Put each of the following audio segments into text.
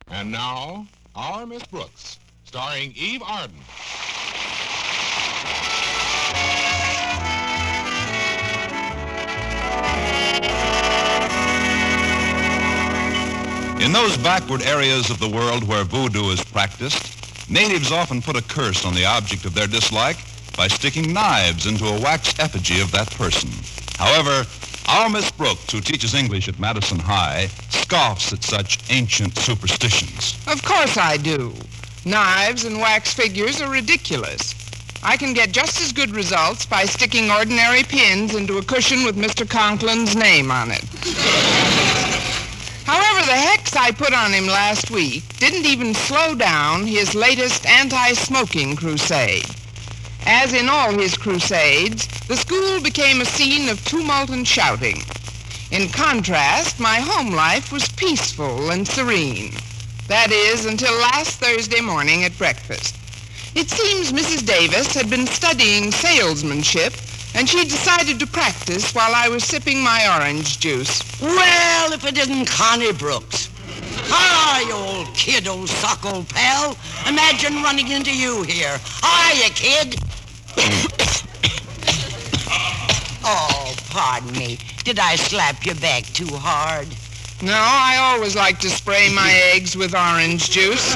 And now, our Miss Brooks, starring Eve Arden. In those backward areas of the world where voodoo is practiced, natives often put a curse on the object of their dislike by sticking knives into a wax effigy of that person. However, our Miss Brooks, who teaches English at Madison High, scoffs at such ancient superstitions. Of course I do. Knives and wax figures are ridiculous. I can get just as good results by sticking ordinary pins into a cushion with Mr. Conklin's name on it. However, the hex I put on him last week didn't even slow down his latest anti-smoking crusade. As in all his crusades, the school became a scene of tumult and shouting. In contrast, my home life was peaceful and serene. That is, until last Thursday morning at breakfast. It seems Mrs. Davis had been studying salesmanship, and she decided to practice while I was sipping my orange juice. Well, if it isn't Connie Brooks. Hi, you old kid, old sock, old pal. Imagine running into you here. Hiya, kid. Oh, pardon me. Did I slap your back too hard? No, I always like to spray my eggs with orange juice.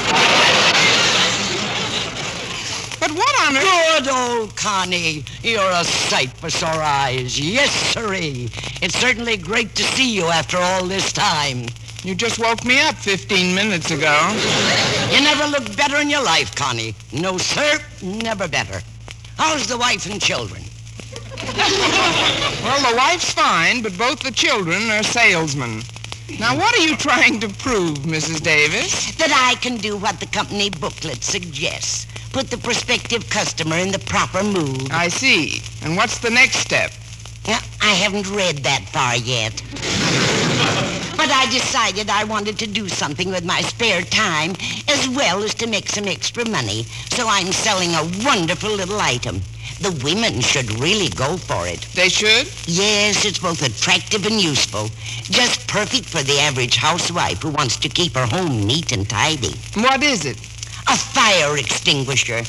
But what on earth? Good old Connie. You're a sight for sore eyes. Yes, sirree. It's certainly great to see you after all this time. You just woke me up 15 minutes ago. You never looked better in your life, Connie. No, sir, never better. How's the wife and children? Well, the wife's fine, but both the children are salesmen. Now, what are you trying to prove, Mrs. Davis? That I can do what the company booklet suggests. Put the prospective customer in the proper mood. I see. And what's the next step? Yeah, I haven't read that far yet. But I decided I wanted to do something with my spare time as well as to make some extra money. So I'm selling a wonderful little item. The women should really go for it. They should? Yes, it's both attractive and useful. Just perfect for the average housewife who wants to keep her home neat and tidy. What is it? A fire extinguisher.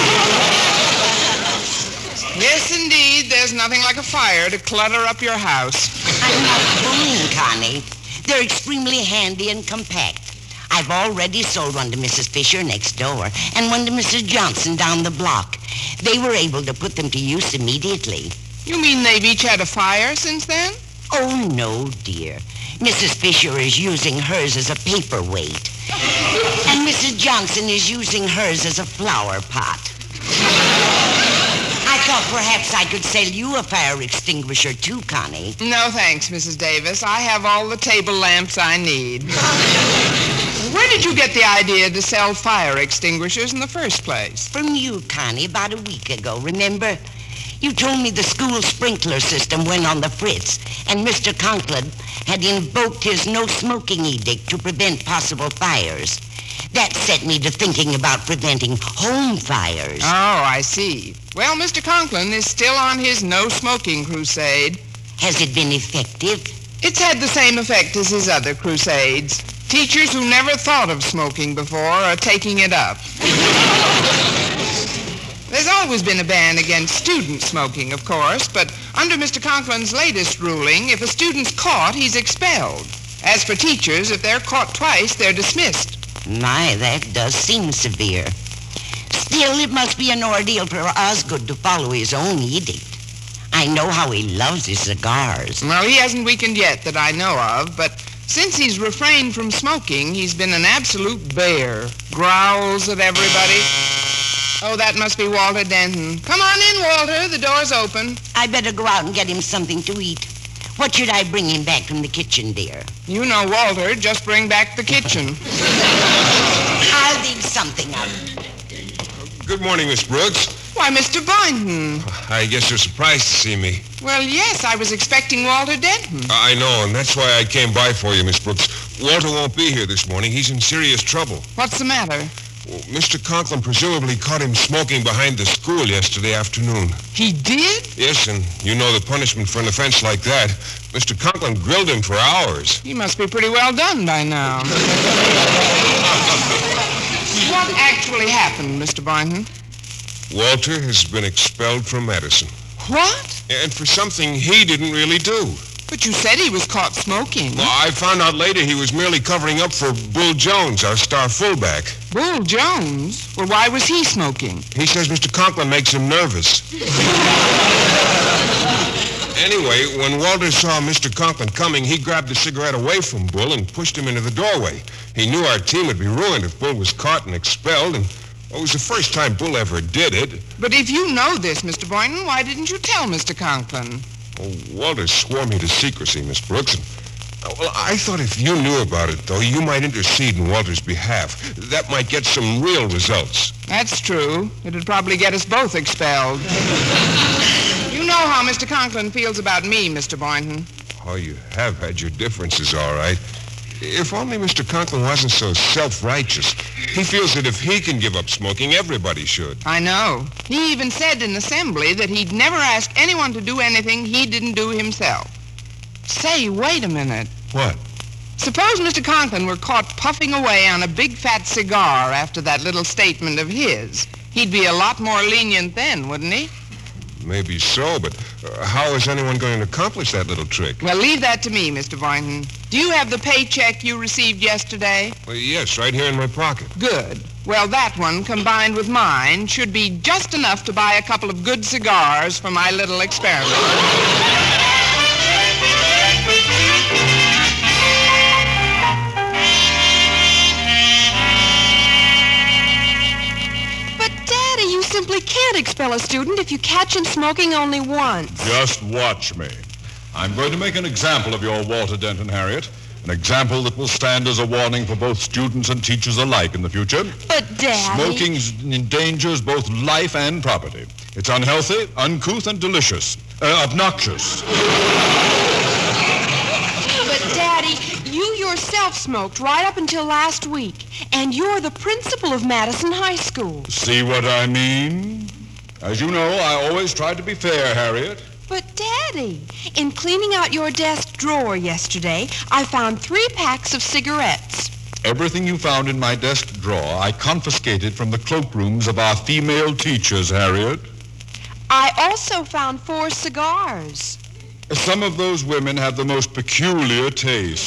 Yes, indeed. There's nothing like a fire to clutter up your house. I'm not fooling, Connie. They're extremely handy and compact. I've already sold one to Mrs. Fisher next door and one to Mrs. Johnson down the block. They were able to put them to use immediately. You mean they've each had a fire since then? Oh, no, dear. Mrs. Fisher is using hers as a paperweight. And Mrs. Johnson is using hers as a flower pot. I thought perhaps I could sell you a fire extinguisher too, Connie. No, thanks, Mrs. Davis. I have all the table lamps I need. Where did you get the idea to sell fire extinguishers in the first place? From you, Connie, about a week ago, remember? You told me the school sprinkler system went on the fritz, and Mr. Conklin had invoked his no-smoking edict to prevent possible fires. That set me to thinking about preventing home fires. Oh, I see. Well, Mr. Conklin is still on his no-smoking crusade. Has it been effective? It's had the same effect as his other crusades. Teachers who never thought of smoking before are taking it up. There's always been a ban against student smoking, of course, but under Mr. Conklin's latest ruling, if a student's caught, he's expelled. As for teachers, if they're caught twice, they're dismissed. My, that does seem severe. Still, it must be an ordeal for Osgood to follow his own edict. I know how he loves his cigars. Well, he hasn't weakened yet that I know of, but since he's refrained from smoking, he's been an absolute bear. Growls at everybody. Oh, that must be Walter Denton. Come on in, Walter. The door's open. I better go out and get him something to eat. What should I bring him back from the kitchen, dear? You know Walter. Just bring back the kitchen. I'll dig something up. Good morning, Miss Brooks. Why, Mr. Boynton. I guess you're surprised to see me. Well, yes, I was expecting Walter Denton. I know, and that's why I came by for you, Miss Brooks. Walter won't be here this morning. He's in serious trouble. What's the matter? Well, Mr. Conklin presumably caught him smoking behind the school yesterday afternoon. He did? Yes, and you know the punishment for an offense like that. Mr. Conklin grilled him for hours. He must be pretty well done by now. What actually happened, Mr. Boynton? Walter has been expelled from Madison. What? And for something he didn't really do. But you said he was caught smoking. Well, I found out later he was merely covering up for Bull Jones, our star fullback. Bull Jones? Well, why was he smoking? He says Mr. Conklin makes him nervous. Anyway, when Walter saw Mr. Conklin coming, he grabbed the cigarette away from Bull and pushed him into the doorway. He knew our team would be ruined if Bull was caught and expelled, and it was the first time Bull ever did it. But if you know this, Mr. Boynton, why didn't you tell Mr. Conklin? Oh, Walter swore me to secrecy, Miss Brooks. Well, I thought if you knew about it, though, you might intercede in Walter's behalf. That might get some real results. That's true. It'd probably get us both expelled. You know how Mr. Conklin feels about me, Mr. Boynton. Oh, you have had your differences, all right. If only Mr. Conklin wasn't so self-righteous. He feels that if he can give up smoking, everybody should. I know. He even said in assembly that he'd never ask anyone to do anything he didn't do himself. Say, wait a minute. What? Suppose Mr. Conklin were caught puffing away on a big fat cigar after that little statement of his. He'd be a lot more lenient then, wouldn't he? Maybe so, but how is anyone going to accomplish that little trick? Well, leave that to me, Mr. Boynton. Do you have the paycheck you received yesterday? Well, yes, right here in my pocket. Good. Well, that one, combined with mine, should be just enough to buy a couple of good cigars for my little experiment. Simply can't expel a student if you catch him smoking only once. Just watch me. I'm going to make an example of your Walter Denton, Harriet. An example that will stand as a warning for both students and teachers alike in the future. But, Daddy... Smoking endangers both life and property. It's unhealthy, uncouth, and delicious. Obnoxious. But, Daddy, you yourself smoked right up until last week. And you're the principal of Madison High School. See what I mean? As you know, I always try to be fair, Harriet. But, Daddy, in cleaning out your desk drawer yesterday, I found 3 packs of cigarettes. Everything you found in my desk drawer, I confiscated from the cloakrooms of our female teachers, Harriet. I also found 4 cigars. Some of those women have the most peculiar taste.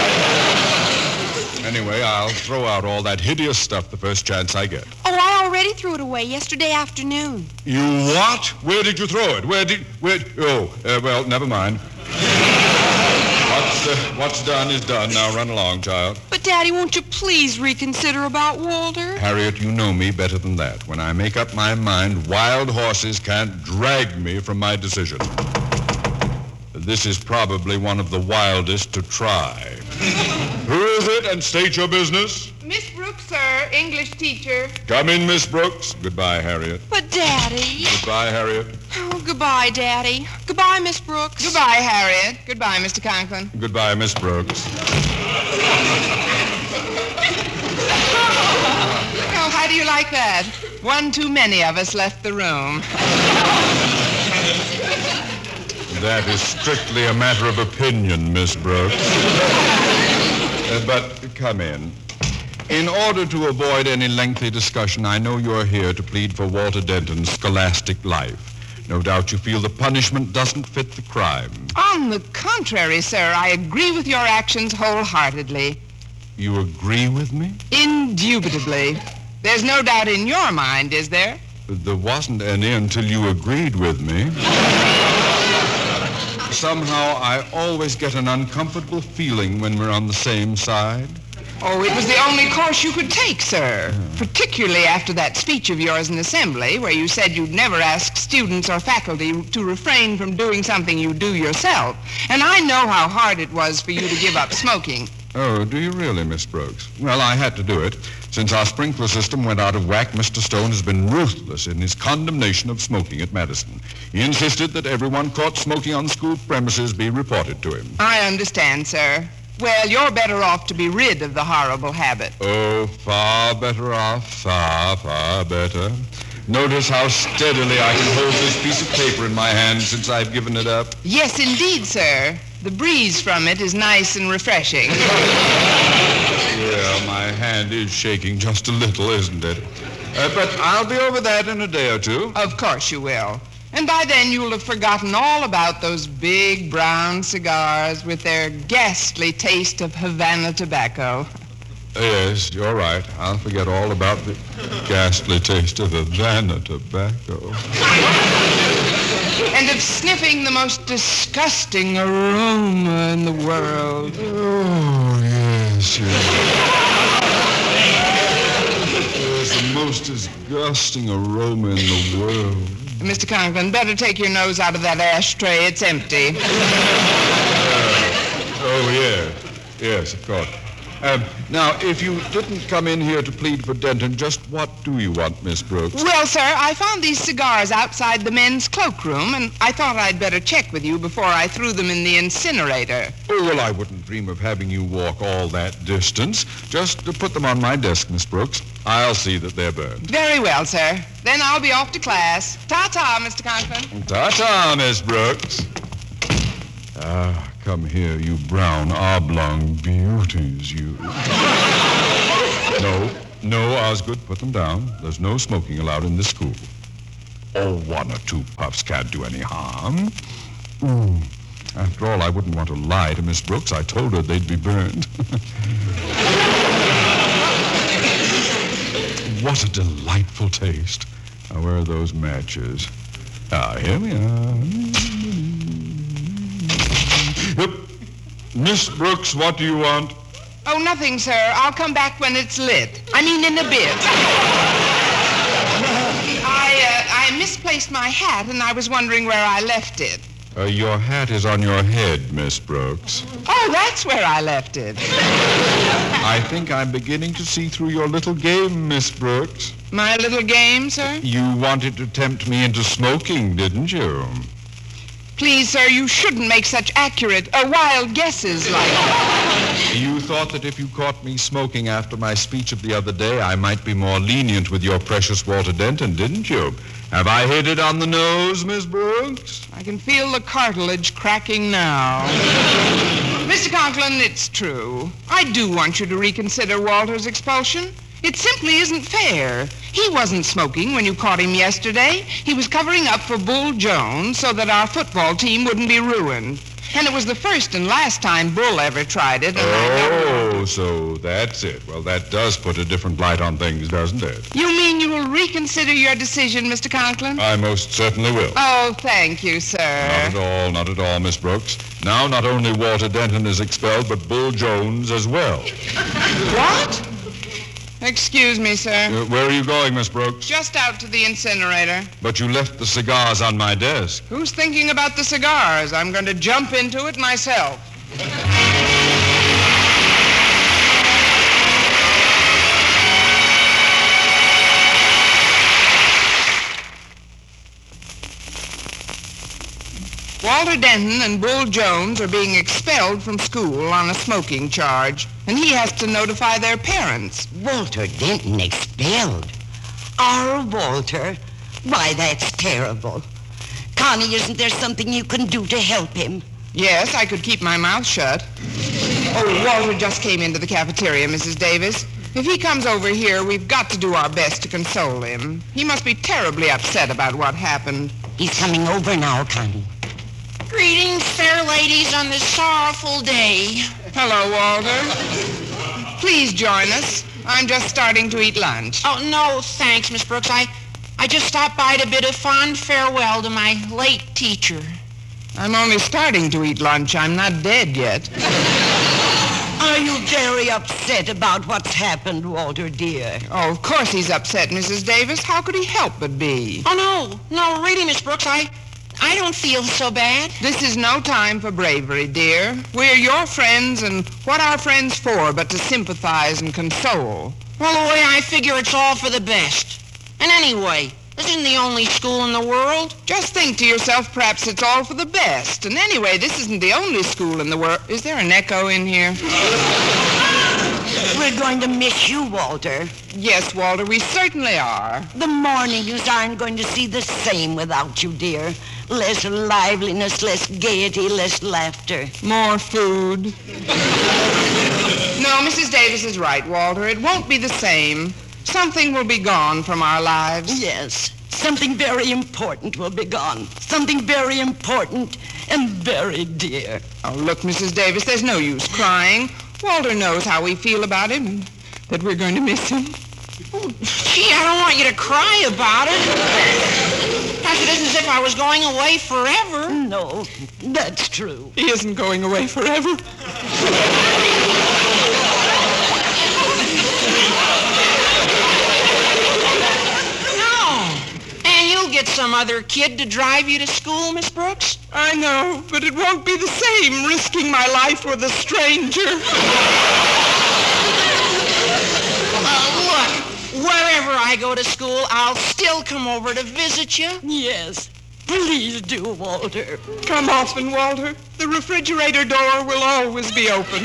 Anyway, I'll throw out all that hideous stuff the first chance I get. Oh, I already threw it away yesterday afternoon. You what? Where did you throw it? Well, never mind. What's done is done. Now run along, child. But, Daddy, won't you please reconsider about Walter? Harriet, you know me better than that. When I make up my mind, wild horses can't drag me from my decision. This is probably one of the wildest to try. Who is it, and state your business? Miss Brooks, sir, English teacher. Come in, Miss Brooks. Goodbye, Harriet. But, Daddy... Goodbye, Harriet. Oh, goodbye, Daddy. Goodbye, Miss Brooks. Goodbye, Harriet. Goodbye, Mr. Conklin. Goodbye, Miss Brooks. Oh, how do you like that? One too many of us left the room. That is strictly a matter of opinion, Miss Brooks. But come in. In order to avoid any lengthy discussion, I know you're here to plead for Walter Denton's scholastic life. No doubt you feel the punishment doesn't fit the crime. On the contrary, sir, I agree with your actions wholeheartedly. You agree with me? Indubitably. There's no doubt in your mind, is there? There wasn't any until you agreed with me. Somehow, I always get an uncomfortable feeling when we're on the same side. Oh, it was the only course you could take, sir. Particularly after that speech of yours in assembly, where you said you'd never ask students or faculty to refrain from doing something you do yourself. And I know how hard it was for you to give up smoking. Oh, do you really, Miss Brooks? Well, I had to do it. Since our sprinkler system went out of whack, Mr. Stone has been ruthless in his condemnation of smoking at Madison. He insisted that everyone caught smoking on school premises be reported to him. I understand, sir. Well, you're better off to be rid of the horrible habit. Oh, far better off, far better. Notice how steadily I can hold this piece of paper in my hand since I've given it up. Yes, indeed, sir. The breeze from it is nice and refreshing. Yeah, Well, my hand is shaking just a little, isn't it? But I'll be over that in a day or two. Of course you will. And by then you'll have forgotten all about those big brown cigars with their ghastly taste of Havana tobacco. Yes, you're right. I'll forget all about the ghastly taste of Havana tobacco. And of sniffing the most disgusting aroma in the world. Oh, yes, yes. There's the most disgusting aroma in the world. Mr. Conklin, better take your nose out of that ashtray. It's empty. Oh, yeah. Yes, of course. Now, if you didn't come in here to plead for Denton, just what do you want, Miss Brooks? Well, sir, I found these cigars outside the men's cloakroom, and I thought I'd better check with you before I threw them in the incinerator. Oh, well, I wouldn't dream of having you walk all that distance. Just put them on my desk, Miss Brooks. I'll see that they're burned. Very well, sir. Then I'll be off to class. Ta-ta, Mr. Conklin. Ta-ta, Miss Brooks. Ah, come here, you brown oblong beauties, you. No, Osgood, put them down. There's no smoking allowed in this school. Oh, 1 or 2 puffs can't do any harm. After all, I wouldn't want to lie to Miss Brooks. I told her they'd be burned. What a delightful taste. Now, where are those matches? Ah, here we are. Yep. Miss Brooks, what do you want? Oh, nothing, sir. I'll come back when it's lit. I mean, in a bit. I misplaced my hat, and I was wondering where I left it. Your hat is on your head, Miss Brooks. Oh, that's where I left it. I think I'm beginning to see through your little game, Miss Brooks. My little game, sir? You wanted to tempt me into smoking, didn't you? Please, sir, you shouldn't make such accurate, wild guesses like that. You thought that if you caught me smoking after my speech of the other day, I might be more lenient with your precious Walter Denton, didn't you? Have I hit it on the nose, Miss Brooks? I can feel the cartilage cracking now. Mr. Conklin, it's true. I do want you to reconsider Walter's expulsion. It simply isn't fair. He wasn't smoking when you caught him yesterday. He was covering up for Bull Jones so that our football team wouldn't be ruined. And it was the first and last time Bull ever tried it. Oh, so that's it. Well, that does put a different light on things, doesn't it? You mean you will reconsider your decision, Mr. Conklin? I most certainly will. Oh, thank you, sir. Not at all, Miss Brooks. Now, not only Walter Denton is expelled, but Bull Jones as well. What? Excuse me, sir. Where are you going, Miss Brooks? Just out to the incinerator. But you left the cigars on my desk. Who's thinking about the cigars? I'm going to jump into it myself. Walter Denton and Bull Jones are being expelled from school on a smoking charge, and he has to notify their parents. Walter Denton expelled? Our Walter? Why, that's terrible. Connie, isn't there something you can do to help him? Yes, I could keep my mouth shut. Oh, Walter just came into the cafeteria, Mrs. Davis. If he comes over here, we've got to do our best to console him. He must be terribly upset about what happened. He's coming over now, Connie. Greetings, fair ladies, on this sorrowful day. Hello, Walter. Please join us. I'm just starting to eat lunch. Oh, no, thanks, Miss Brooks. I just stopped by to bid a fond farewell to my late teacher. I'm only starting to eat lunch. I'm not dead yet. Are you very upset about what's happened, Walter, dear? Oh, of course he's upset, Mrs. Davis. How could he help but be? Oh, no, really, Miss Brooks, I don't feel so bad. This is no time for bravery, dear. We're your friends, and what are friends for but to sympathize and console? Well, the way I figure, it's all for the best. And anyway, this isn't the only school in the world. Just think to yourself, perhaps it's all for the best. And anyway, this isn't the only school in the world. Is there an echo in here? We're going to miss you, Walter. Yes, Walter, we certainly are. The mornings aren't going to see the same without you, dear. Less liveliness, less gaiety, less laughter. More food. No, Mrs. Davis is right, Walter. It won't be the same. Something will be gone from our lives. Yes, something very important will be gone. Something very important and very dear. Oh, look, Mrs. Davis, there's no use crying. Walter knows how we feel about him and that we're going to miss him. Oh, gee, I don't want you to cry about it. As it isn't as if I was going away forever. No, that's true. He isn't going away forever. Get some other kid to drive you to school, Miss Brooks? I know, but it won't be the same risking my life with a stranger. Look, wherever I go to school, I'll still come over to visit you. Yes, please do, Walter. Come often, Walter. The refrigerator door will always be open.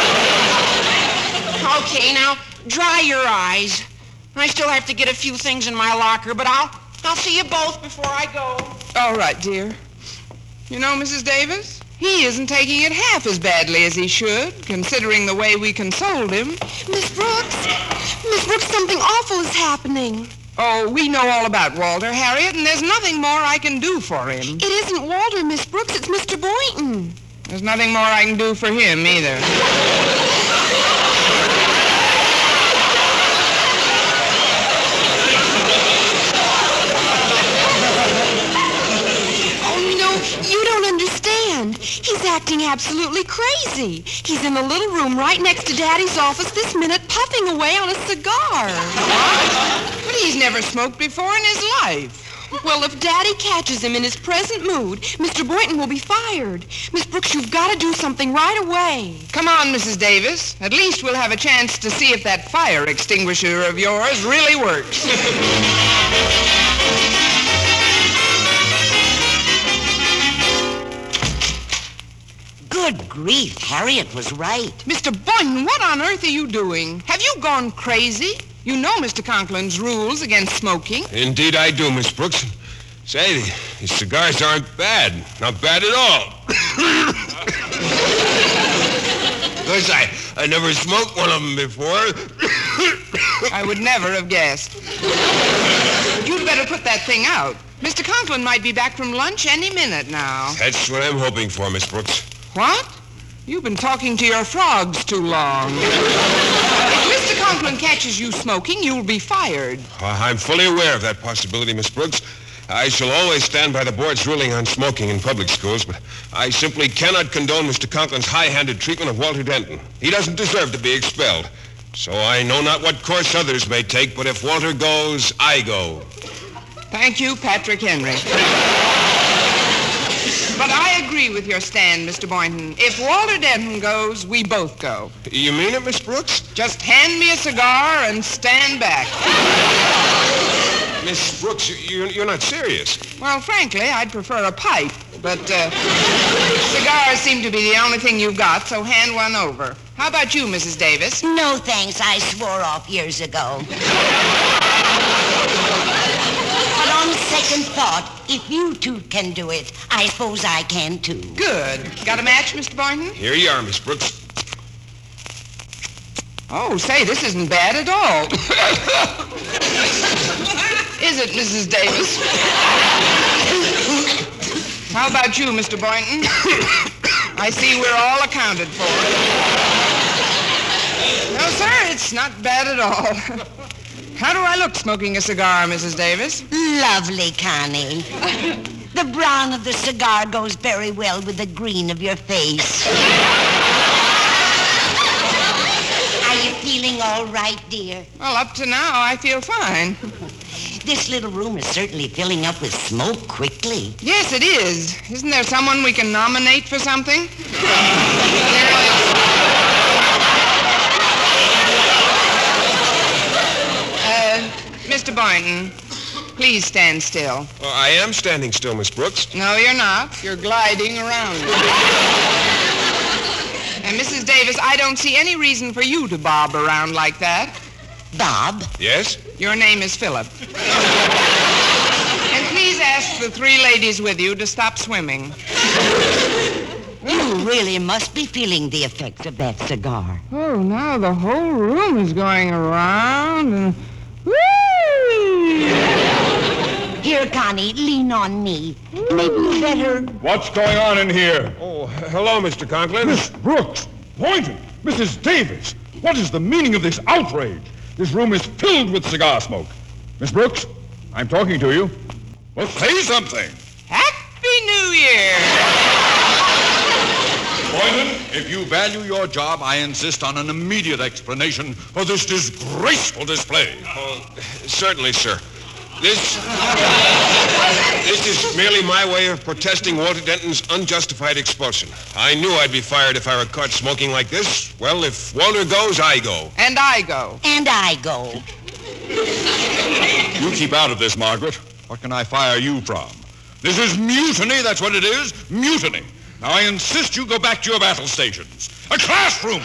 Okay, now, dry your eyes. I still have to get a few things in my locker, but I'll see you both before I go. All right, dear. You know, Mrs. Davis, he isn't taking it half as badly as he should, considering the way we consoled him. Miss Brooks, something awful is happening. Oh, we know all about Walter, Harriet, and there's nothing more I can do for him. It isn't Walter, Miss Brooks, it's Mr. Boynton. There's nothing more I can do for him, either. He's acting absolutely crazy. He's in the little room right next to Daddy's office this minute, puffing away on a cigar. What? But he's never smoked before in his life. Well, if Daddy catches him in his present mood, Mr. Boynton will be fired. Miss Brooks, you've got to do something right away. Come on, Mrs. Davis. At least we'll have a chance to see if that fire extinguisher of yours really works. Good grief, Harriet was right. Mr. Boynton, what on earth are you doing? Have you gone crazy? You know Mr. Conklin's rules against smoking. Indeed I do, Miss Brooks. Say, these cigars aren't bad. Not bad at all. Because I never smoked one of them before. I would never have guessed. You'd better put that thing out. Mr. Conklin might be back from lunch any minute now. That's what I'm hoping for, Miss Brooks. What? You've been talking to your frogs too long. If Mr. Conklin catches you smoking, you'll be fired. I'm fully aware of that possibility, Miss Brooks. I shall always stand by the board's ruling on smoking in public schools, but I simply cannot condone Mr. Conklin's high-handed treatment of Walter Denton. He doesn't deserve to be expelled. So I know not what course others may take, but if Walter goes, I go. Thank you, Patrick Henry. But I agree with your stand, Mr. Boynton. If Walter Denton goes, we both go. You mean it, Miss Brooks? Just hand me a cigar and stand back. Miss Brooks, you're not serious. Well, frankly, I'd prefer a pipe, but cigars seem to be the only thing you've got, so hand one over. How about you, Mrs. Davis? No, thanks. I swore off years ago. But on second thought, if you two can do it, I suppose I can too. Good. Got a match, Mr. Boynton? Here you are, Miss Brooks. Oh, say, this isn't bad at all. Is it, Mrs. Davis? How about you, Mr. Boynton? I see we're all accounted for. No, sir, it's not bad at all. How do I look smoking a cigar, Mrs. Davis? Lovely, Connie. The brown of the cigar goes very well with the green of your face. Are you feeling all right, dear? Well, up to now, I feel fine. This little room is certainly filling up with smoke quickly. Yes, it is. Isn't there someone we can nominate for something? Mr. Boynton, please stand still. Well, I am standing still, Miss Brooks. No, you're not. You're gliding around. And Mrs. Davis, I don't see any reason for you to bob around like that. Bob? Yes? Your name is Philip. And please ask the three ladies with you to stop swimming. You really must be feeling the effects of that cigar. Oh, now the whole room is going around and... Whee! Here, Connie, lean on me. Maybe you better... What's going on in here? Oh, hello, Mr. Conklin. Miss Brooks, Boynton, Mrs. Davis. What is the meaning of this outrage? This room is filled with cigar smoke. Miss Brooks, I'm talking to you. Well, say something. Happy New Year! Boynton, if you value your job, I insist on an immediate explanation for this disgraceful display. Oh, certainly, sir. This is merely my way of protesting Walter Denton's unjustified expulsion. I knew I'd be fired if I were caught smoking like this. Well, if Walter goes, I go. And I go. And I go. You keep out of this, Margaret. What can I fire you from? This is mutiny, that's what it is. Mutiny. Now, I insist you go back to your battle stations. A classroom!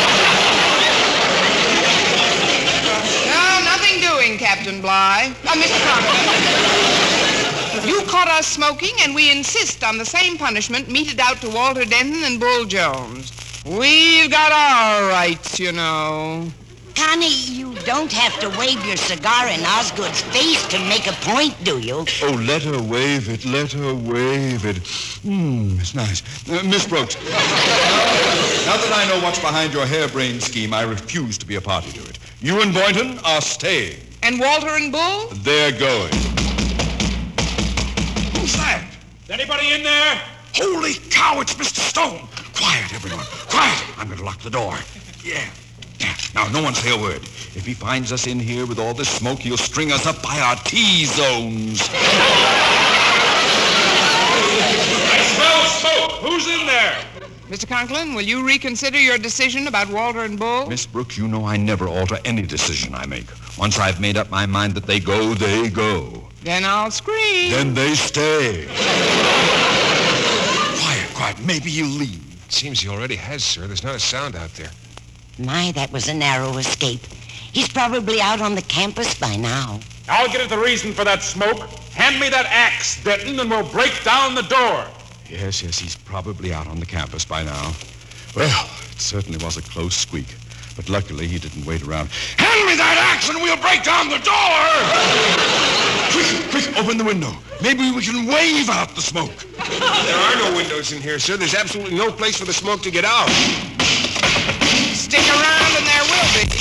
No, nothing doing, Captain Bligh. Mr. Conklin. You caught us smoking, and we insist on the same punishment meted out to Walter Denton and Bull Jones. We've got our rights, you know. Connie, you don't have to wave your cigar in Osgood's face to make a point, do you? Oh, let her wave it. Let her wave it. It's nice. Miss Brooks, now that I know what's behind your harebrained scheme, I refuse to be a party to it. You and Boynton are staying. And Walter and Bull? They're going. Who's that? Is anybody in there? Holy cow, it's Mr. Stone. Quiet, everyone. Quiet. I'm going to lock the door. Yeah. Now, no one say a word. If he finds us in here with all this smoke, he'll string us up by our T-zones. I smell smoke. Who's in there? Mr. Conklin, will you reconsider your decision about Walter and Bull? Miss Brooks, you know I never alter any decision I make. Once I've made up my mind that they go, they go. Then I'll scream. Then they stay. Quiet. Maybe he'll leave. Seems he already has, sir. There's not a sound out there. My, that was a narrow escape. He's probably out on the campus by now. I'll get at the reason for that smoke. Hand me that axe, Denton, and we'll break down the door. Yes, he's probably out on the campus by now. Well, it certainly was a close squeak. But luckily, he didn't wait around. Hand me that axe and we'll break down the door! Quick, open the window. Maybe we can wave out the smoke. There are no windows in here, sir. There's absolutely no place for the smoke to get out. Stick around and there will be.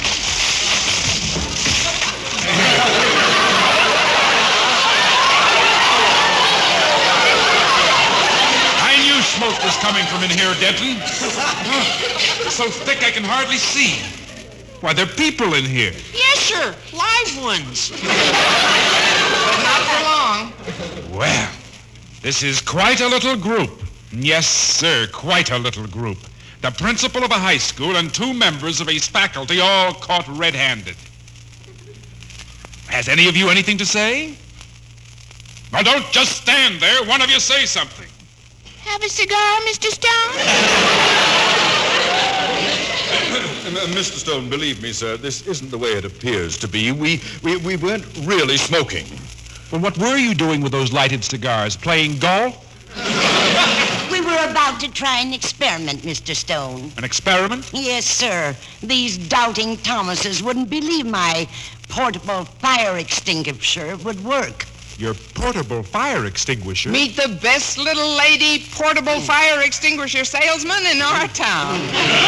I knew smoke was coming from in here, Denton. So thick I can hardly see. Why, there are people in here. Yes, sir. Live ones. But not for long. Well, this is quite a little group. Yes, sir, quite a little group. The principal of a high school and 2 members of his faculty all caught red-handed. Has any of you anything to say? Well, don't just stand there. One of you say something. Have a cigar, Mr. Stone? Mr. Stone, believe me, sir, this isn't the way it appears to be. We weren't really smoking. Well, what were you doing with those lighted cigars? Playing golf? We were about to try an experiment, Mr. Stone. An experiment? Yes, sir. These doubting Thomases wouldn't believe my portable fire extinguisher would work. Your portable fire extinguisher? Meet the best little lady portable fire extinguisher salesman in our town.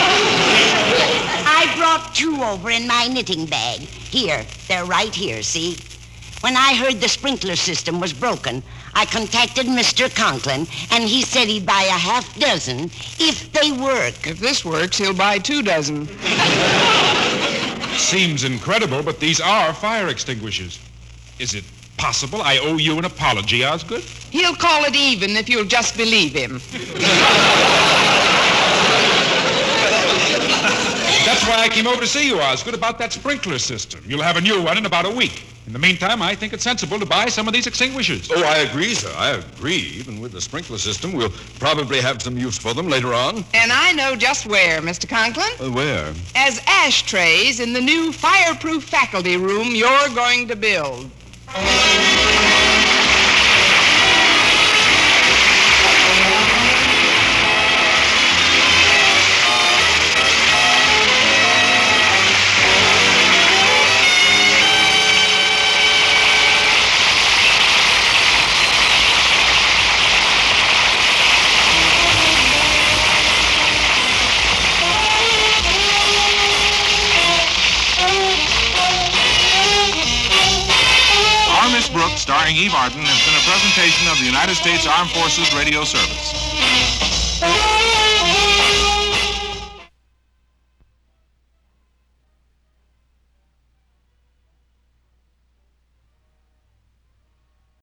I brought 2 over in my knitting bag. Here, they're right here, see? When I heard the sprinkler system was broken, I contacted Mr. Conklin, and he said he'd buy a half dozen if they work. If this works, he'll buy 2 dozen. Seems incredible, but these are fire extinguishers. Is it possible I owe you an apology, Osgood? He'll call it even if you'll just believe him. That's why I came over to see you, Osgood, about that sprinkler system. You'll have a new one in about a week. In the meantime, I think it's sensible to buy some of these extinguishers. Oh, I agree, sir. I agree. Even with the sprinkler system, we'll probably have some use for them later on. And I know just where, Mr. Conklin. Where? As ashtrays in the new fireproof faculty room you're going to build. Brooks, starring Eve Arden, has been a presentation of the United States Armed Forces Radio Service.